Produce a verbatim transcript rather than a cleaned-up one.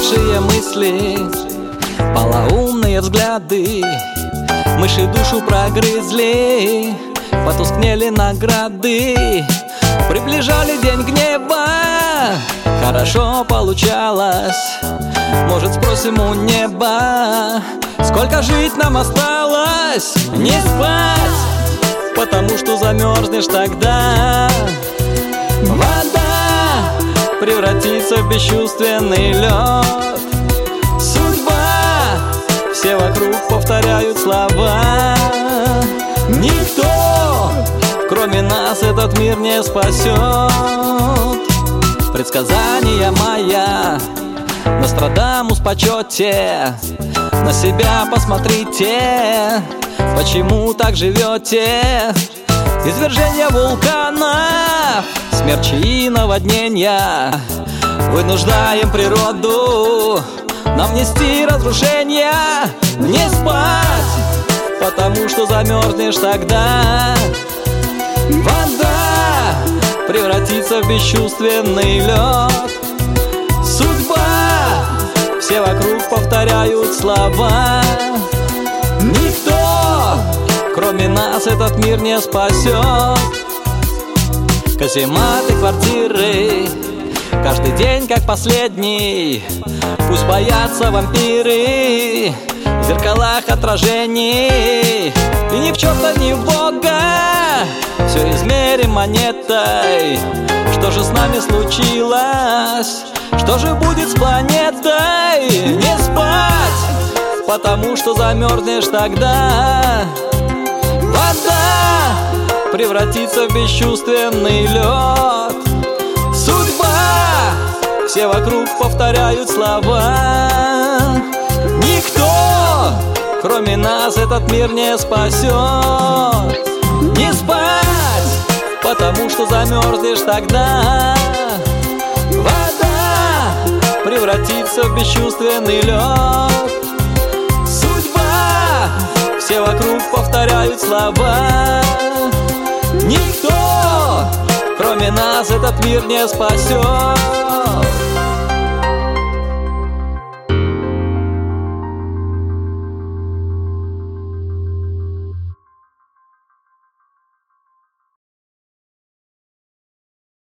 сумасшедшие мысли, полоумные взгляды, мыши душу прогрызли, потускнели награды, приближали день гнева. Хорошо получалось, может, спросим у неба, сколько жить нам осталось? Не спать, потому что замерзнешь тогда. Вода превратится в бесчувственный лед. Судьба, все вокруг повторяют слова. Никто, кроме нас, этот мир не спасет. Предсказания моя, Нострадамус в почете. На себя посмотрите, почему так живете? Извержение вулкана, смерчи и наводнения. Вынуждаем природу нам внести разрушения. Не спать, потому что замерзнешь тогда. Вода превратится в бесчувственный лед. Судьба, все вокруг повторяют слова. Никто, кроме нас, этот мир не спасет. Казематы, квартиры, каждый день как последний. Пусть боятся вампиры в зеркалах отражений. И ни в чем-то, ни в Бога все измерим монетой. Что же с нами случилось? Что же будет с планетой? Не спать, потому что замерзнешь тогда. Вода превратится в бесчувственный лед. Судьба, все вокруг повторяют слова. Никто, кроме нас, этот мир не спасет. Не спать, потому что замерзнешь тогда. Вода превратится в бесчувственный лед. Судьба, все вокруг повторяют слова. Никто, кроме нас, этот мир не спасет.